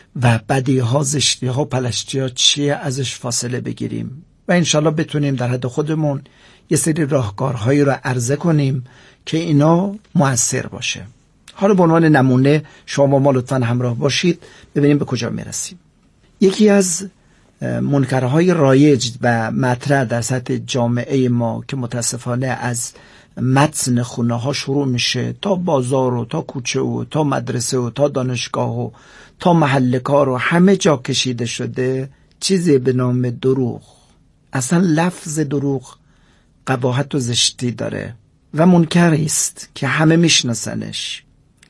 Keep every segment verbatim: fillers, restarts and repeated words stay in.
و بدیها، زشتیها، پلشتیها چیه ازش فاصله بگیریم و انشالله بتونیم در حد خودمون یه سری راهکارهایی رو عرضه کنیم که اینا مؤثر باشه. حالا به عنوان نمونه شما ما لطفاً همراه باشید ببینیم به کجا میرسیم. یکی از منکرهای رایج و مطرح در سطح جامعه ما که متاسفانه از متن خونه ها شروع میشه تا بازار و تا کوچه و تا مدرسه و تا دانشگاه و تا محل کار و همه جا کشیده شده چیزی به نام دروغ. اصلا لفظ دروغ قباحت و زشتی داره و منکری است که همه میشناسنش.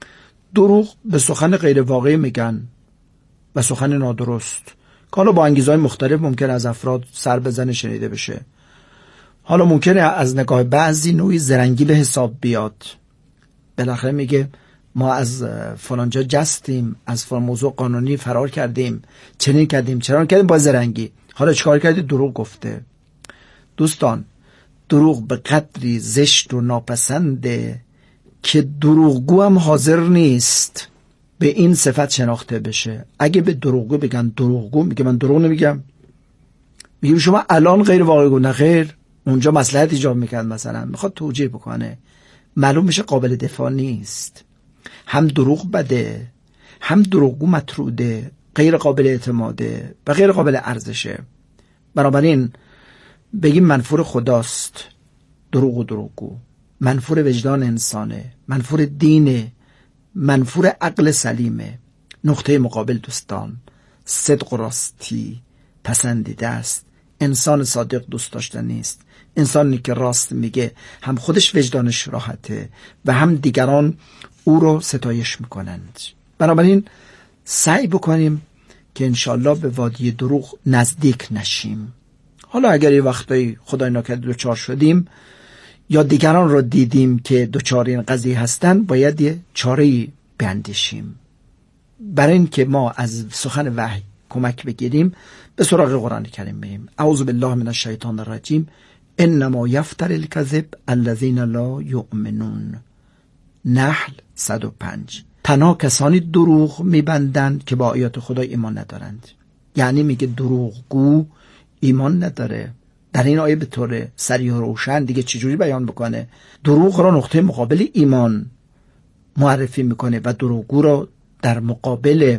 دروغ به سخن غیر واقعی میگن و سخن نادرست که حالا با انگیزهای مختلف ممکن از افراد سر بزنه شنیده بشه. حالا ممکنه از نگاه بعضی نوعی زرنگی به حساب بیاد. بالاخره میگه ما از فلانجا جستیم، از فلان موضوع قانونی فرار کردیم، چنین کردیم چنان کردیم با زرنگی. حالا چیکار کردی؟ دروغ گفته. دوستان دروغ به قدری زشت و ناپسنده که دروغگو هم حاضر نیست به این صفت شناخته بشه. اگه به دروغگو بگن دروغگو، میگه من دروغ نمیگم. میگه شما الان غیر واقعی گو. نه خیر، اونجا مصلحت ایجاب میکرد، مثلا میخواد توجیه بکنه، معلوم میشه قابل دفاع نیست. هم دروغ بده، هم دروغگو مطروده، غیر قابل اعتماده و غیر قابل ارزشه. بنابراین بگیم منفور خداست دروغ و دروغگو، منفور وجدان انسانه، منفور دینه، منفور عقل سلیمه. نقطه مقابل دوستان صدق و راستی پسندیده است. انسان صادق دوست داشتنی است. انسانی که راست میگه هم خودش وجدانش راحته و هم دیگران او رو ستایش میکنند. بنابراین سعی بکنیم که انشالله به وادی دروغ نزدیک نشیم. حالا اگر یه وقتایی خدای ناکرده دوچار شدیم یا دیگران رو دیدیم که دوچار این قضیه هستن، باید یه چاره‌ای بیندیشیم. برای این که ما از سخن وحی کمک بگیریم به سراغ قرآن کریم بریم. اعوذ بالله من الشیطان الرجیم. انما یفتر الکذب الذین لا یؤمنون. نحل صد و پنج. تنها کسانی دروغ میبندند که با آیات خدا ایمان ندارند. یعنی میگه دروغگو ایمان نداره. در این آیه به طور صریح و روشن دیگه چجوری بیان بکنه؟ دروغ را نقطه مقابل ایمان معرفی میکنه و دروغگو را در مقابل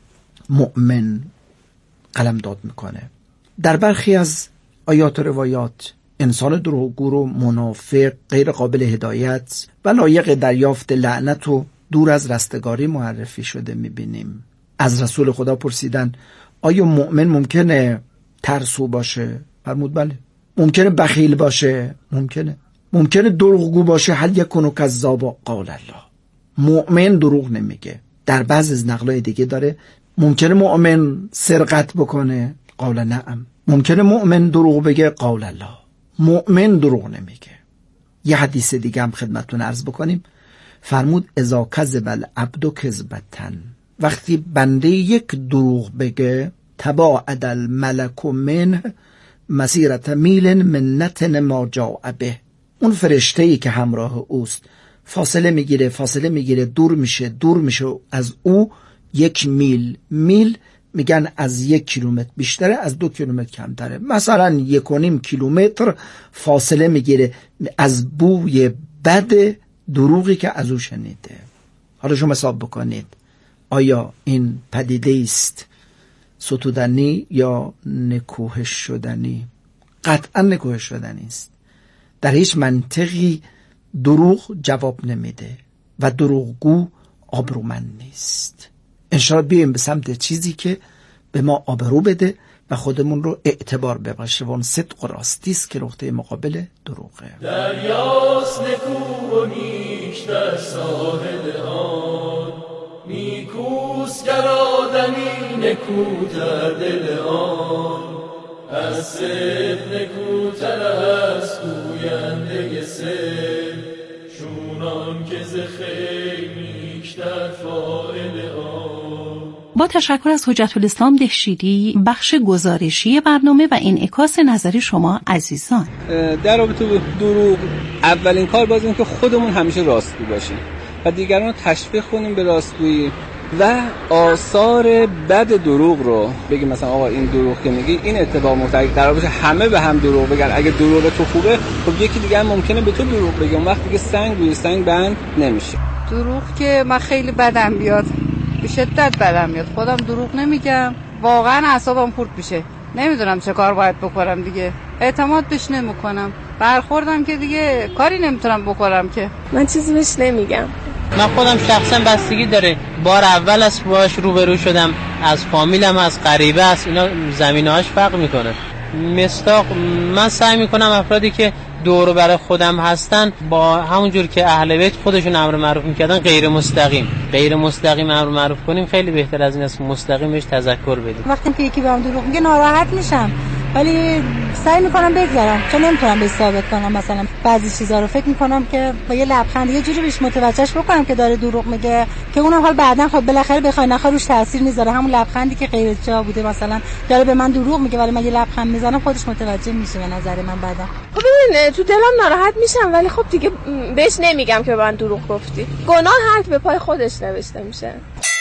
مؤمن قلمداد میکنه. در برخی از آیات و روایات انسان دروغگو رو منافق، غیر قابل هدایت و لایق دریافت لعنت و دور از رستگاری معرفی شده میبینیم. از رسول خدا پرسیدن آیا مؤمن ممکنه ترسو باشه؟ فرمود بله. ممکنه بخیل باشه؟ ممکنه. ممکنه دروغگو باشه؟ هل یکونو کذاب قال الله. مؤمن دروغ نمیگه. در بعض از نقلای دیگه داره ممکنه مؤمن سرقت بکنه؟ قال نعم. ممکنه مؤمن دروغ بگه؟ قال الله. مؤمن دروغ نمیگه. یه حدیث دیگه هم خدمتتون عرض بکنیم. فرمود اذا کذب العبد کذبتن. وقتی بنده یک دروغ بگه تباعد الملک منه مسیرت میل من نتن ما جاء به. اون فرشته‌ای که همراه اوست فاصله میگیره فاصله میگیره دور میشه دور میشه از او یک میل. میل میگن از یک کیلومتر بیشتره، از دو کیلومتر کمتره. مثلا یک و نیم کیلومتر فاصله میگیره از بوی بد دروغی که از او شنیده. حالا شما حساب بکنید آیا این پدیده است ستودنی یا نکوهش شدنی؟ قطعا نکوهش شدنی است. در هیچ منطقی دروغ جواب نمیده و دروغگو آبرومند نیست. انشاءالله بیاییم به سمت چیزی که به ما آبرو بده و خودمون رو اعتبار ببخشه و اون صدق و راستی است که نقطه مقابل دروغه. دریاست نکو و نیک در ساحل آن، نیکوست گر آدمی نکوتر دل آن، از صدق نکوتر است گوینده صدق، چونان که ز خیر نیکتر فاعل آن. با تشکر از حجت الاسلام دهشیری، بخش گزارشی برنامه و انعکاس نظر شما عزیزان. در رابطه با دروغ اولین کار باز این که خودمون همیشه راستگو باشیم و دیگران رو تشویق کنیم به راستگویی و آثار بد دروغ رو بگی مثلا آقا این دروغ که میگی این اتفاق مفترض قرار باشه همه به هم دروغ بگن، اگه دروغ تو خوبه خب یکی دیگه هم ممکنه به تو دروغ بگه، اون وقت دیگه سنگ روی سنگ بند نمیشه. دروغ که من خیلی بدم بیاد، به شدت بدم میاد، خودم دروغ نمیگم، واقعا اعصابم خورد میشه، نمیدونم چه کار باید بکنم دیگه، اعتماد بهش نمیکنم، برخوردم که دیگه کاری نمیتونم بکنم که من چیزی بهش نمیگم. من خودم شخصا بستگی داره، بار اول از باهاش روبرو شدم، از فامیلم، از غریبه است، اینا زمینه‌هاش فرق میکنه. مستاق من سعی میکنم افرادی که دور و بر خودم هستن با همون جور که اهل بیت خودشون امر معروف میکردن غیر مستقیم غیر مستقیم امر معروف کنیم، خیلی بهتر از این است مستقیم بهش تذکر بدیم. وقتی که یکی بهم دروغ میگه ناراحت میشم، ولی سعی میکنم بگذارم، چون نمیتونم بهش ثابت کنم. مثلا بعضی چیزا رو فکر میکنم که با یه لبخند یه جوری بهش متوجهش بکنم که داره دروغ میگه، که اونم حال بعدن خب بالاخره بخوای نخوای روش تاثیر میذاره. همون لبخندی که غیر جا بوده، مثلا داره به من دروغ میگه ولی من یه لبخند میزنم، خودش متوجه میشه به نظر من. بعدم خب ببین تو دلم ناراحت میشم، ولی خب دیگه بهش نمیگم که من دروغ گفتی. گناه هر کی به پای خودش نوشته میشه.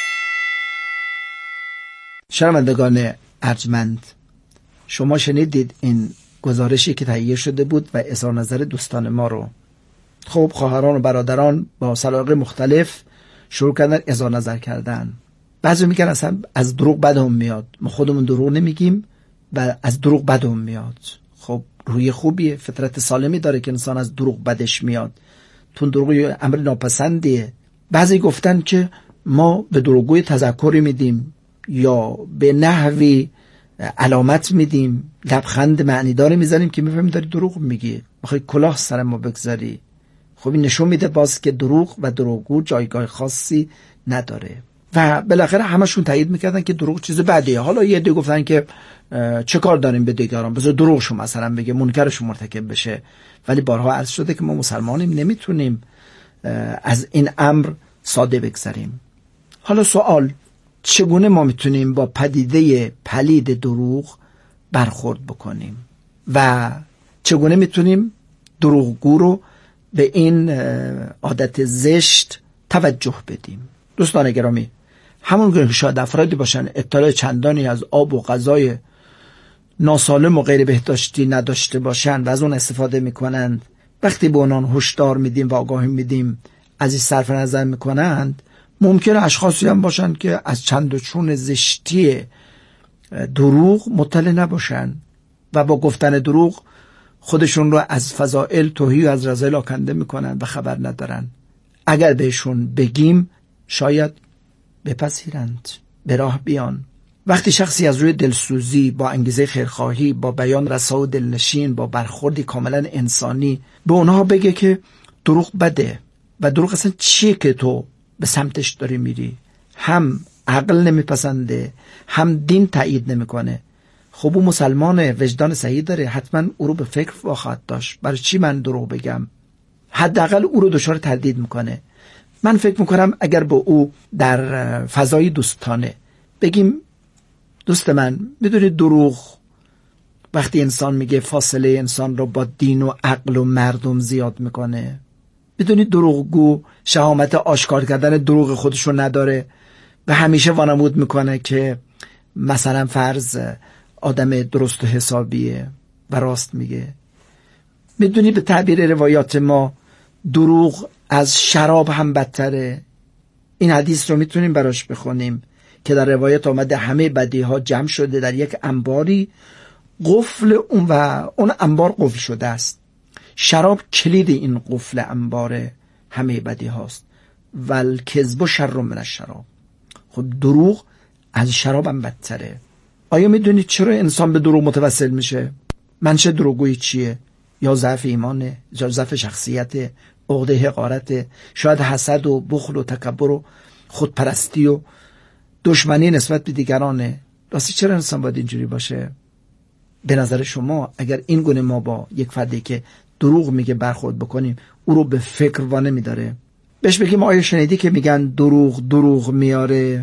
شنوندگان ارجمند، شما شنیدید این گزارشی که تهیه شده بود و اظهار نظر دوستان ما رو. خب خواهران و برادران با سلیقه مختلف شروع کردن اظهار نظر کردن. بعضی میگن اصلا از دروغ بدمون میاد، ما خودمون دروغ نمیگیم و از دروغ بدمون میاد. خب روی خوبیه، فطرت سالمی داره که انسان از دروغ بدش میاد، تون دروغ امر ناپسندیه. بعضی گفتن که ما به دروغگوی تذکری میدیم یا به نحوی علامت میدیم، لبخند معنیداری میزنیم که میفهمیم داری دروغ میگی، میخوای کلاه سر ما بگذاری. خب این نشون میده باز که دروغ و دروغگو جایگاه خاصی نداره. و بالاخره همشون تایید میکردن که دروغ چیز بدیه. حالا یه عده گفتن که چه کار داریم به دیگران، بذار دروغشو مثلا بگه منکرشو مرتکب بشه. ولی بارها عرض شده که ما مسلمانیم، نمیتونیم از این امر ساده بگذریم. حالا سوال، چگونه ما میتونیم با پدیده پلید دروغ برخورد بکنیم و چگونه میتونیم دروغگو رو به این عادت زشت توجه بدیم؟ دوستان گرامی، همون که شاید افرادی باشن اطلاع چندانی از آب و غذای ناسالم و غیر بهداشتی نداشته باشن و از اون استفاده میکنند، وقتی به اونان هشدار میدیم و آگاهی میدیم از این صرف نظر میکنند، ممکنه اشخاصی هم باشن که از چند و چون زشتی دروغ مطلع نباشن و با گفتن دروغ خودشون رو از فضائل توهی و از رذایل آکنده میکنن و خبر ندارن. اگر بهشون بگیم شاید بپذیرند، به راه بیان. وقتی شخصی از روی دلسوزی، با انگیزه خیرخواهی، با بیان رسا و دلنشین، با برخوردی کاملا انسانی به اونها بگه که دروغ بده و دروغ اصلا چیه که تو به سمتش داری میری، هم عقل نمیپسنده هم دین تایید نمیکنه، خب اون مسلمانه، وجدان صحیح داره، حتما او رو به فکر خواهد داشت، برای چی من دروغ بگم؟ حداقل او رو دچار تردید میکنه. من فکر میکنم اگر با او در فضای دوستانه بگیم دوست من، میدونی دروغ وقتی انسان میگه فاصله انسان رو با دین و عقل و مردم زیاد میکنه. میدونی دروغگو شهامت آشکار کردن دروغ خودشو نداره و همیشه وانمود میکنه که مثلا فرض آدم درست و حسابیه و راست میگه. میدونی به تعبیر روایات ما دروغ از شراب هم بدتره. این حدیث رو میتونیم براش بخونیم که در روایت آمده همه بدی ها جمع شده در یک انباری، قفل اون و اون انبار قفل شده است. شراب کلید این قفل انبار همه بدی هاست. والکذب شر من الشراب. خب دروغ از شراب هم بدتره. آیا میدونید چرا انسان به دروغ متوسل میشه؟ منشه دروغگویی چیه؟ یا ضعف ایمانه، یا ضعف شخصیت، عقده حقارت، شاید حسد و بخل و تکبر و خودپرستی و دشمنی نسبت به دیگرانه. راستی چرا انسان باید اینجوری باشه؟ به نظر شما اگر این گونه ما با یک فردی که دروغ میگه برخورد بکنیم، او رو به فکر وانه میداره؟ بهش بگیم آیا شنیدی که میگن دروغ دروغ میاره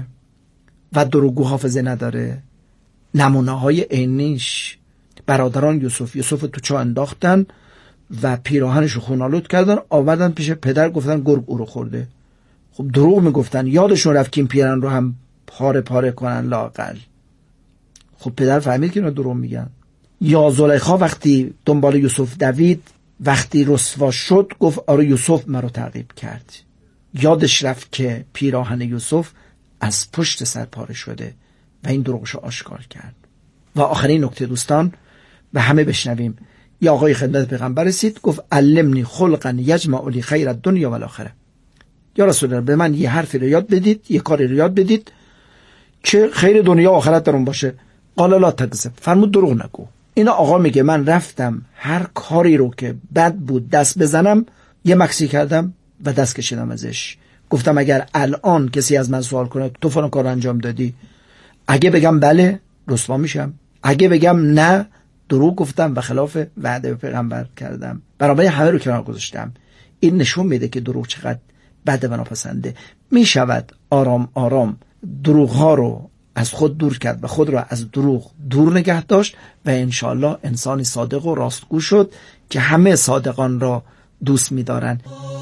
و دروغگو حافظه نداره؟ نمونه های عینیش برادران یوسف یوسف تو چاه انداختن و پیراهنش رو خونالود کردن، آوردن پیش پدر، گفتن گرگ او رو خورده. خب دروغ میگفتن، یادشون رفت که این پیرن رو هم پاره پاره کنن لااقل. خب پدر فهمید که اینا دروغ میگن. یا زلیخا وقتی دنبال یوسف دوید، وقتی رسوا شد گفت آره یوسف مرا تعقیب کرد. یادش رفت که پیراهن یوسف از پشت سر پاره شده و این دروغشو آشکار کرد. و آخرین نکته دوستان و همه بشنویم، یا آقای خدمت پیغمبر رسید گفت علمنی خلقا یجمع لی خیر الدنیا و الاخره. یا رسول الله به من یه حرفی رو یاد بدید، یه کاری رو یاد بدید که خیر دنیا و آخرت درون باشه. قال لا تکذب، فرمود دروغ نگو. اینا آقا میگه من رفتم هر کاری رو که بد بود دست بزنم، یه مکسی کردم و دست کشیدم ازش. گفتم اگر الان کسی از من سوال کنه تو فلان کار انجام دادی، اگه بگم بله رسوا میشم، اگه بگم نه دروغ گفتم و خلاف وعده پیغمبر کردم، برای همه رو کنار گذاشتم. این نشون میده که دروغ چقدر بده و ناپسنده. میشود آرام آرام دروغ ها رو از خود دور کرد و خود را از دروغ دور نگه داشت و انشاءالله انسانی صادق و راستگو شد که همه صادقان را دوست می‌دارند.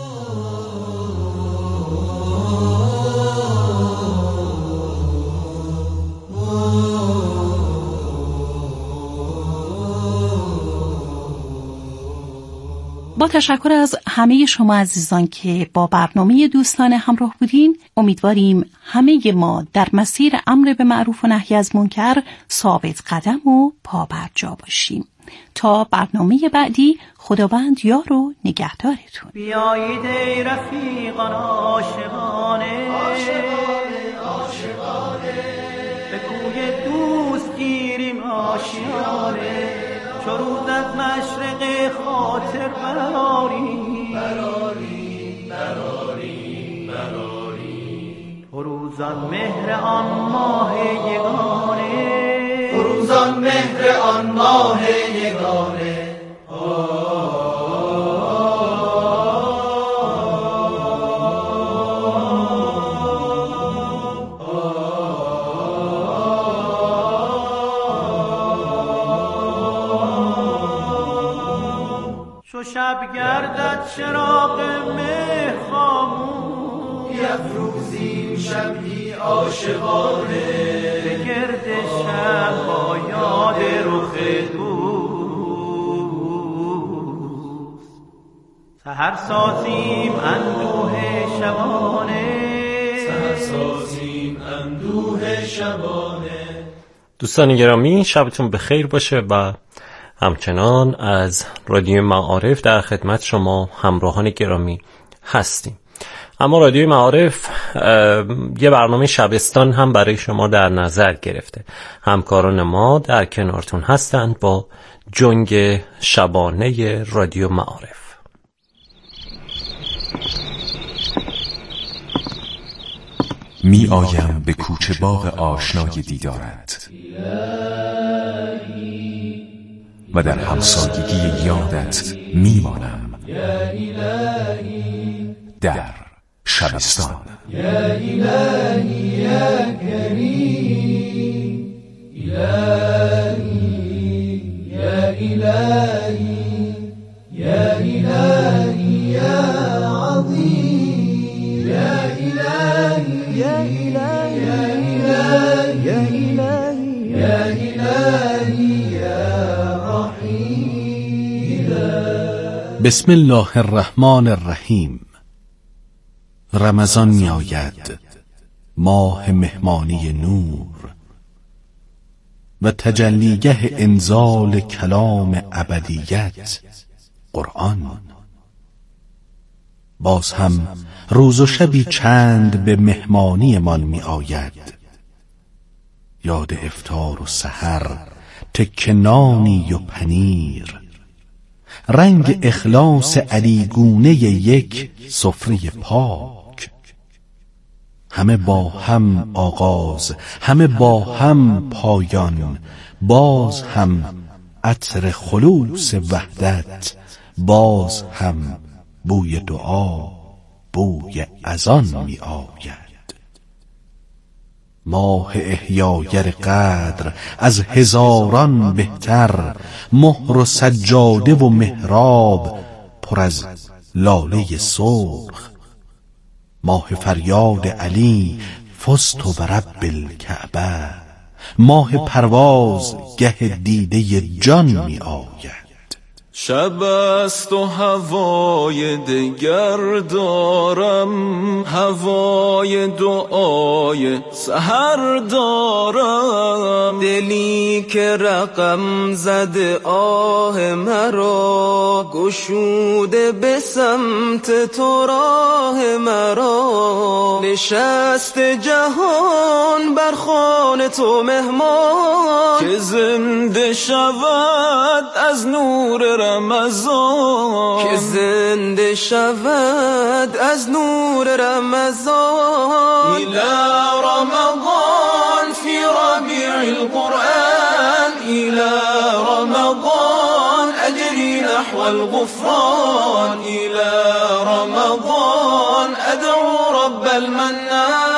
با تشکر از همه شما عزیزان که با برنامه دوستان همراه بودین، امیدواریم همه ما در مسیر امر به معروف و نهی از منکر ثابت قدم و پابرجا باشیم. تا برنامه بعدی، خداوند یار و نگهدارتون. بیایید ای رفیقان عاشقانه، عاشقانه عاشقانه به کوی دوست گیریم آشیانه، چو روز از مشرق خاطر براریم براریم براریم براریم فروزان مهر آن ماه یگانه، فروزان مهر آن ماه یگانه. شب گردد چراغ مهر خاموش، بیفروزیم شمعی عاشقانه به گرد شب با یاد رخ دوست، سحر سازیم اندوه شبانه، سحر سازیم اندوه شبانه. دوستان گرامی، شبتون بخیر باشه و همچنان از رادیو معارف در خدمت شما همراهان گرامی هستیم. اما رادیو معارف یه برنامه شبستان هم برای شما در نظر گرفته. همکاران ما در کنارتون هستند با جنگ شبانه رادیو معارف. می آیم به کوچه باغ آشنای دیدارت و در همسایگی یادت میمانم در شبستان. یا الهی یا کریم، الهی یا الهی یا الهی یا عظیم، یا الهی یا الهی یا الهی یا الهی بسم الله الرحمن الرحیم. رمضان می آید، ماه مهمانی نور و تجلیگه انزال کلام ابدیت قرآن. باز هم روز و شبی چند به مهمانی من می آید، یاد افطار و سحر، تکه نانی و پنیر، رنگ اخلاص علیگونه یک سفره پاک. همه با هم آغاز، همه با هم پایان، باز هم عطر خلوص وحدت، باز هم بوی دعا، بوی اذان می آید. ماه احیاگر قدر از هزاران بهتر، مهر و سجاده و محراب پر از لاله سرخ. ماه فریاد علی فزت برب الکعبه، ماه پرواز گه دیده جان می آید. شب است و هوای دگر دارم، هوای دعای سحر دارم، دلی که رقم زده آه مرا، گشوده به سمت تو راه مرا، نشست جهان بر خوان تو مهمان، که زنده شود از نور رمضان، که زنده شود از نور رمضان. الى رمضان فی ربیع القرآن، الى رمضان اجری نحو الغفران، الى رمضان ادعو رب المنان.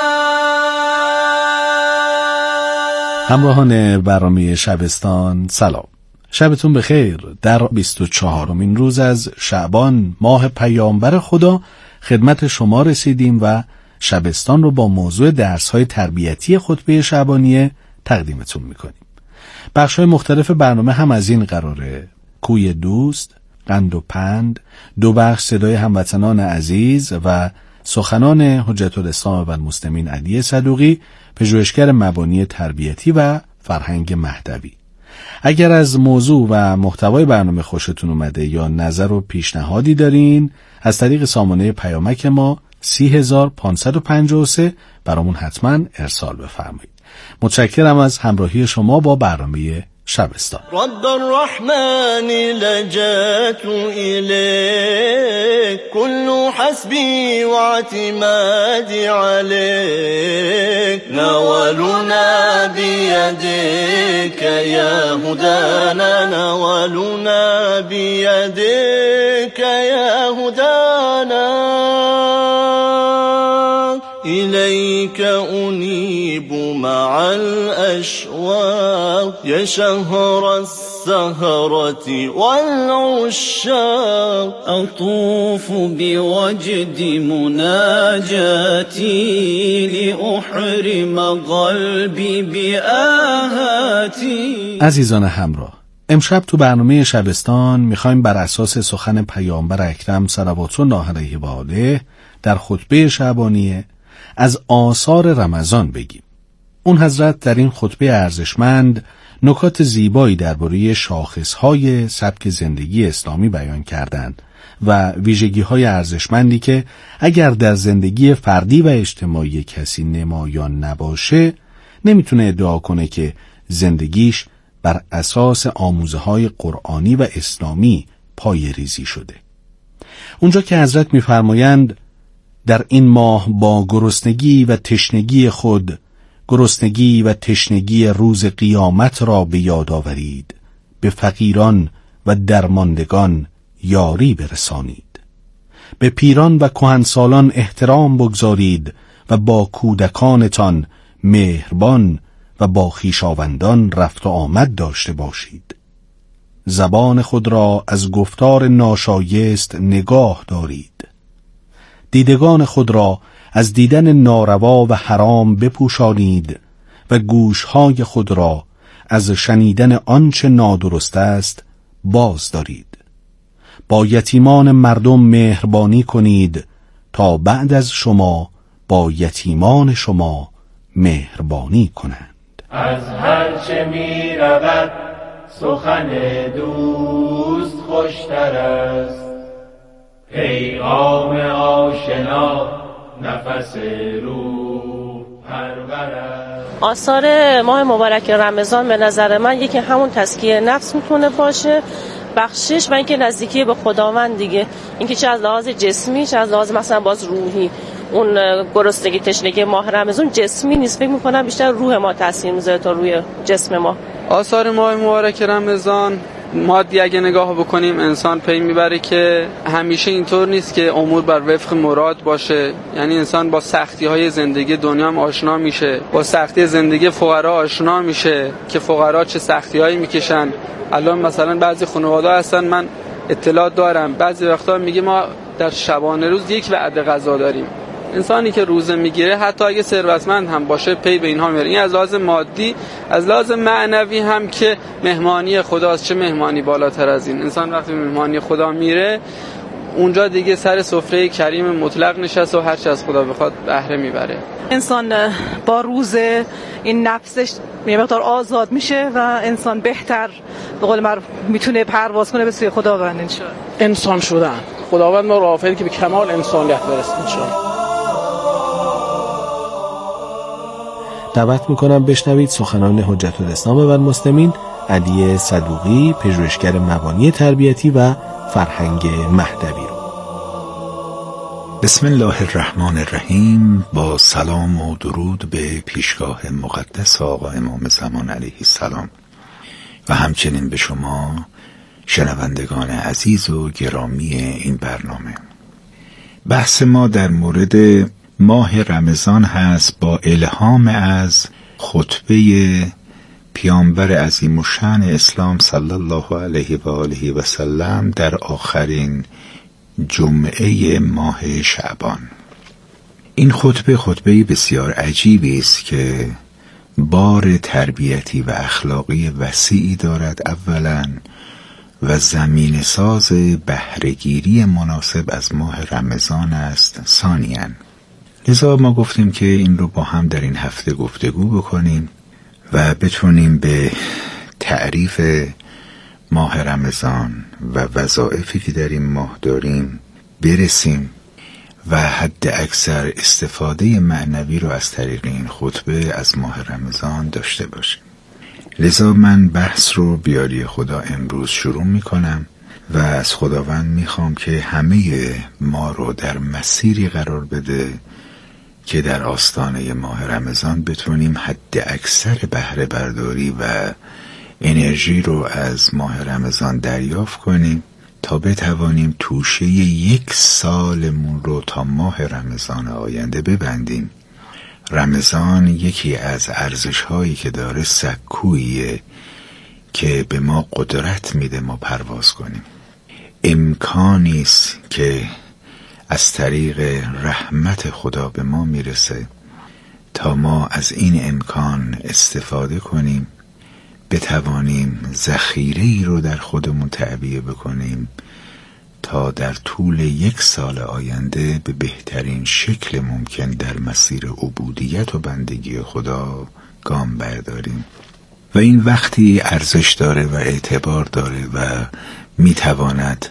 همراهان برنامه شبستان سلام، شبتون بخیر. در بیست و چهارمین روز از شعبان ماه پیامبر خدا خدمت شما رسیدیم و شبستان رو با موضوع درس‌های تربیتی خطبه شعبانیه تقدیمتون میکنیم. بخش‌های مختلف برنامه هم از این قراره: کوی دوست، قند و پند، دو بخش صدای هموطنان عزیز و سخنان حجت الاسلام و المسلمین علی صدوقی، پژوهشگر مبانی تربیتی و فرهنگ مهدوی. اگر از موضوع و محتوای برنامه خوشتون اومده یا نظر و پیشنهادی دارین، از طریق سامانه پیامک ما سی هزار پانصد و پنجاه و سه برامون حتما ارسال بفرمایید. متشکرم از همراهی شما با برنامه شبستان. رب الرحمن لجأت إليك، كل حسبي واعتمادي عليك، نولنا بيديك يا هدانا، نولنا بيديك يا هدانا، إليك أنيب مع الأشواق، يا شهر السهرة والعشاق، أطوف بوجد مناجاتي، لأحرم قلبي بآهاتي. عزیزان همراه، امشب تو برنامه شبستان میخوایم بر اساس سخن پیامبر اکرم صلوات الله علیه و آله در خطبه شعبانیه از آثار رمضان بگیم. اون حضرت در این خطبه ارزشمند نکات زیبایی درباره شاخصهای سبک زندگی اسلامی بیان کردند و ویژگی‌های ارزشمندی که اگر در زندگی فردی و اجتماعی کسی نمایان نباشه، نمیتونه ادعا کنه که زندگیش بر اساس آموزه‌های قرآنی و اسلامی پایه‌ریزی شده. اونجا که حضرت می‌فرمایند در این ماه با گرسنگی و تشنگی خود، گرسنگی و تشنگی روز قیامت را به یاد آورید، به فقیران و درماندگان یاری برسانید، به پیران و کهنسالان احترام بگذارید و با کودکانتان مهربان و با خویشاوندان رفت و آمد داشته باشید. زبان خود را از گفتار ناشایست نگاه دارید. دیدگان خود را از دیدن ناروا و حرام بپوشانید و گوشهای خود را از شنیدن آنچه نادرست است باز دارید. با یتیمان مردم مهربانی کنید تا بعد از شما با یتیمان شما مهربانی کنند. از هر چه می رود سخن دوست خوشتر است، پیغام آشنا نفس روح پرور است. آثار ماه مبارک رمضان به نظر من یکی همون تزکیه نفس میتونه باشه، بخشش و اینکه نزدیکی به خداوند دیگه، اینکه چه از لحاظ جسمی چه از لحاظ مثلا باز روحی. اون گرسنگی تشنگی ماه رمضان جسمی نیست، فکر میکنم بیشتر روح ما تاثیر میذاره تا روی جسم ما. آثار ماه مبارک رمضان مادی اگه نگاه بکنیم، انسان پی میبره که همیشه اینطور نیست که امور بر وفق مراد باشه. یعنی انسان با سختی های زندگی دنیا هم آشنا میشه، با سختی زندگی فقرا آشنا میشه که فقرا چه سختی هایی میکشن. الان مثلا بعضی خانواده هستن، من اطلاع دارم، بعضی وقتا میگه ما در شبانه روز یک وعده غذا داریم. انسانی که روزه میگیره حتی اگه ثروتمند هم باشه پی به اینها میبره. این از لحاظ مادی، از لحاظ معنوی هم که مهمانی خداست. چه مهمانی بالاتر از این؟ انسان وقتی مهمانی خدا میره اونجا دیگه سر سفره کریم مطلق نشست و هر چی از خدا بخواد بهره میبره. انسان با روزه این نفسش یه مقدار آزاد میشه و انسان بهتر به قول معروف میتونه پرواز کنه به سوی خداوند. انشاءالله انسان شدن خداوند ما رو آفرید که به کمال انسانیت برسیم انشاءالله. دعوت میکنم بشنوید سخنان حجت الاسلام و المسلمین علی صدوقی، پژوهشگر مبانی تربیتی و فرهنگ مهدوی رو. بسم الله الرحمن الرحیم. با سلام و درود به پیشگاه مقدس آقا امام زمان علیه السلام و همچنین به شما شنوندگان عزیز و گرامی این برنامه. بحث ما در مورد ماه رمضان هست با الهام از خطبه پیامبر عظیم الشأن اسلام صلی الله علیه و آله و سلم در آخرین جمعه ماه شعبان. این خطبه خطبه بسیار عجیبی است که بار تربیتی و اخلاقی وسیعی دارد اولا و زمین ساز بهره‌گیری مناسب از ماه رمضان است ثانیاً. لذا ما گفتیم که این رو با هم در این هفته گفتگو بکنیم و بتونیم به تعریف ماه رمضان و وظایفی که در این ماه داریم برسیم و حد اکثر استفاده معنوی رو از طریق این خطبه از ماه رمضان داشته باشیم. لذا من بحث رو بیاری خدا امروز شروع می کنم و از خداوند می خوام که همه ما رو در مسیری قرار بده که در آستانه ماه رمضان بتونیم حد اکثر بهره برداری و انرژی رو از ماه رمضان دریافت کنیم تا بتوانیم توشه یک سالمون رو تا ماه رمضان آینده ببندیم. رمضان یکی از ارزش هایی که داره سکویه که به ما قدرت میده ما پرواز کنیم. امکانی است که از طریق رحمت خدا به ما میرسه تا ما از این امکان استفاده کنیم، بتوانیم ذخیره‌ای رو در خودمون تعبیه بکنیم تا در طول یک سال آینده به بهترین شکل ممکن در مسیر عبودیت و بندگی خدا گام برداریم. و این وقتی ارزش داره و اعتبار داره و میتواند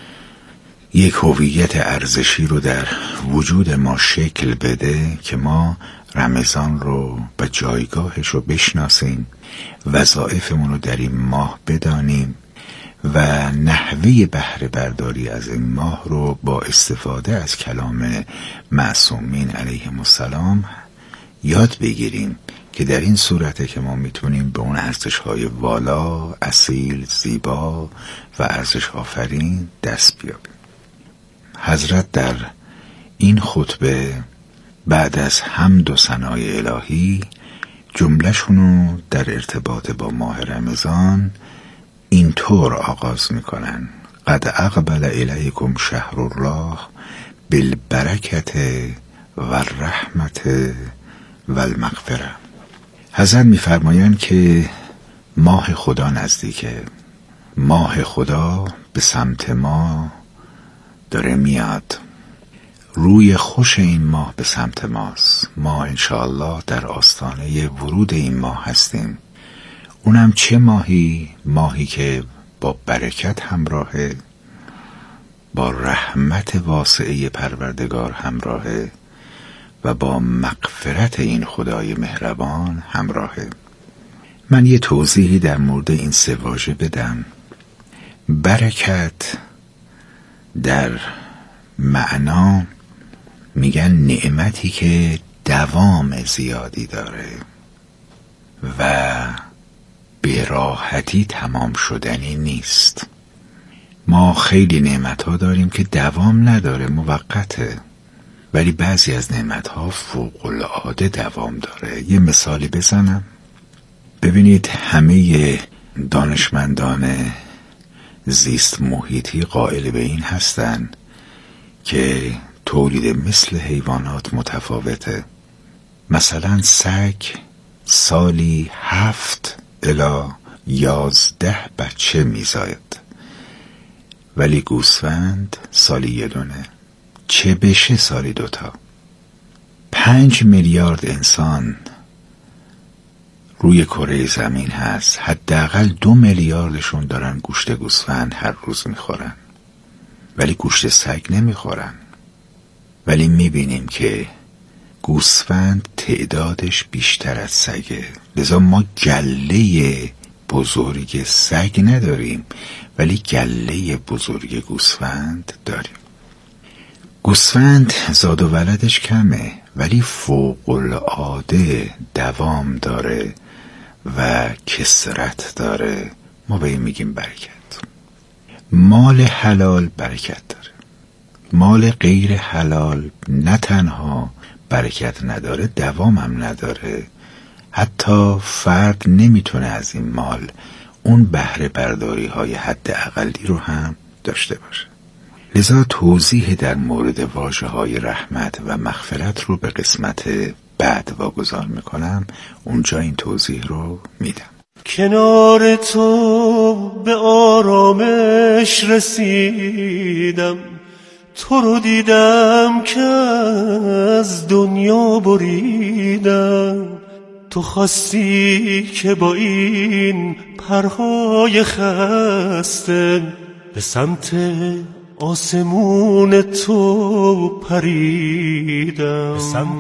یک هویت ارزشی رو در وجود ما شکل بده که ما رمضان رو و جایگاهش رو بشناسیم، وظایفمون رو در این ماه بدانیم و نحوه بهره برداری از این ماه رو با استفاده از کلام معصومین علیهم السلام یاد بگیریم که در این صورته که ما میتونیم به اون ارزش‌های والا، اصیل، زیبا و ارزش آفرین دست بیابیم. حضرت در این خطبه بعد از حمد و ثنای الهی جمله‌شونو در ارتباط با ماه رمضان اینطور آغاز میکنن: قد اقبل الیکم شهر الله بالبرکت و الرحمت و المغفره. حضرت میفرمایند که ماه خدا نزدیکه، ماه خدا به سمت ما داره میاد، روی خوش این ماه به سمت ماست. ما انشاءالله در آستانه ورود این ماه هستیم. اونم چه ماهی؟ ماهی که با برکت همراهه، با رحمت واسعه پروردگار همراهه و با مغفرت این خدای مهربان همراهه. من یه توضیحی در مورد این سه واژه بدم. برکت در معنا میگن نعمتی که دوام زیادی داره و به راحتی تمام شدنی نیست. ما خیلی نعمت‌ها داریم که دوام نداره، موقته، ولی بعضی از نعمت‌ها فوق‌العاده دوام داره. یه مثالی بزنم. ببینید همه دانشمندان زیست محیطی قائل به این هستن که تولید مثل حیوانات متفاوته. مثلا سگ سالی هفت الی یازده بچه میزاید، ولی گوسفند سالی یه دونه، چه بشه سالی دوتا. پنج میلیارد انسان روی کره زمین هست، حداقل دو میلیاردشون دارن گوشت گوسفند هر روز میخورن، ولی گوشت سگ نمیخورن. ولی میبینیم که گوسفند تعدادش بیشتر از سگه، لذا ما گله بزرگ سگ نداریم ولی گله بزرگ گوسفند داریم. گوسفند زاد و ولدش کمه ولی فوق العاده دوام داره و کثرت داره. ما به این میگیم برکت. مال حلال برکت داره، مال غیر حلال نه تنها برکت نداره، دوام هم نداره. حتی فرد نمیتونه از این مال اون بهره برداری های حد اقلی رو هم داشته باشه. لذا توضیح در مورد واژه های رحمت و مغفرت رو به قسمت بعد واگذار میکنم، اونجا این توضیح رو میدم. کنار تو به آرامش رسیدم، تو رو دیدم که از دنیا بریدم. تو خواستی که با این پرهای خسته به سمت آسمون تو پریدم، به سمت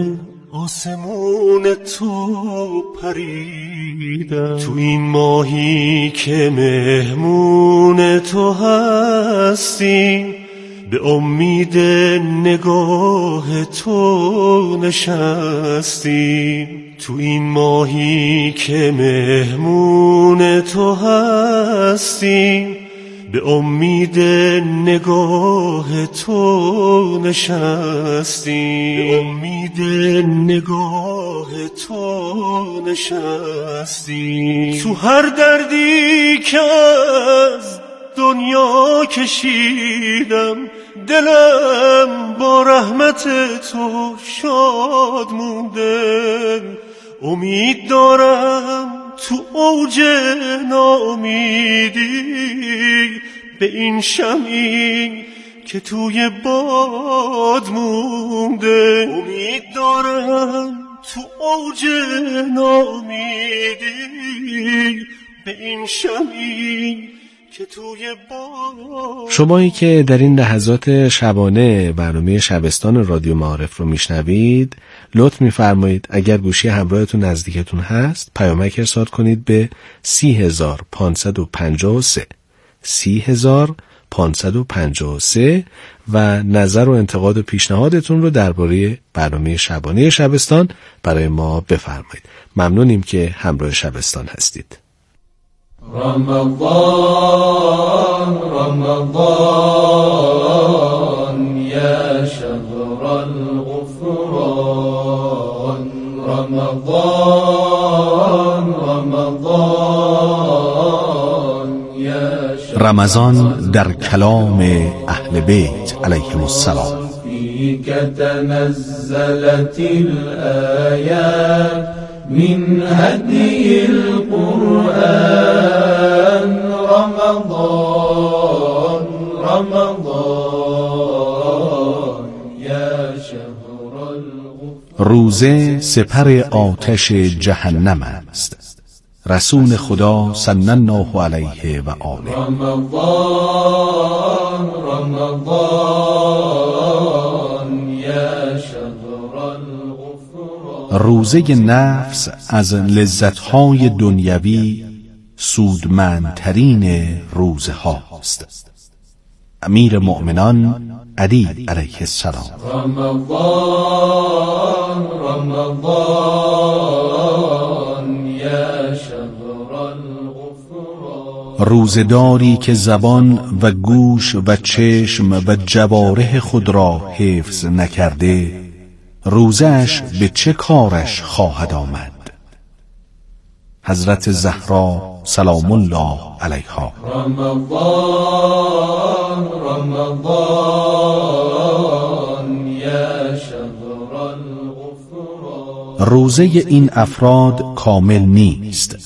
آسمون تو پریدم. تو این ماهی که مهمون تو هستیم، به امید نگاه تو نشستیم. تو این ماهی که مهمون تو هستیم، به امید نگاه تو نشستیم. به امید نگاه تو نشستیم. تو هر دردی که از دنیا کشیدم، دلم با رحمت تو شاد مونده. امید دارم تو اوج ناامیدی به این شمعی که توی باد مونده. امید دارم تو اوج ناامیدی به این شمعی که توی باد. شمایی که در این لحظات شبانه برنامه شبستان رادیو معارف رو میشنوید، لطف میفرمایید اگر گوشی همراهتون نزدیکتون هست پیامک ارسال کنید به سی هزار پانصد و پنجاه و سه سی هزار پانصد و پنجاه و سه و نظر و انتقاد و پیشنهادتون رو درباره برنامه شبانه شبستان برای ما بفرمایید. ممنونیم که همراه شبستان هستید. رمضان رمضان يا شهر الغفران. رمضان رمضان يا شهر رمضان در کلام اهل بیت علیهم السلام. فيك تنزلت الآيات من هدي القرآن. رمضان رمضان يا شهر الغفران. روزه سپر آتش جهنم است. رسول خدا صلی الله علیه و آله. رمضان رمضان يا شهر الغفران. روزه نفس از لذت‌های دنیوی سودمندترین روزه هاست. امیر مؤمنان علی علیه السلام. رمضان رمضان يا شهر الغفران. روزداری که زبان و گوش و چشم و جوارح خود را حفظ نکرده، روزش به چه کارش خواهد آمد؟ حضرت زهرا سلام الله علیها. رمضان رمضان روزه این افراد کامل نیست.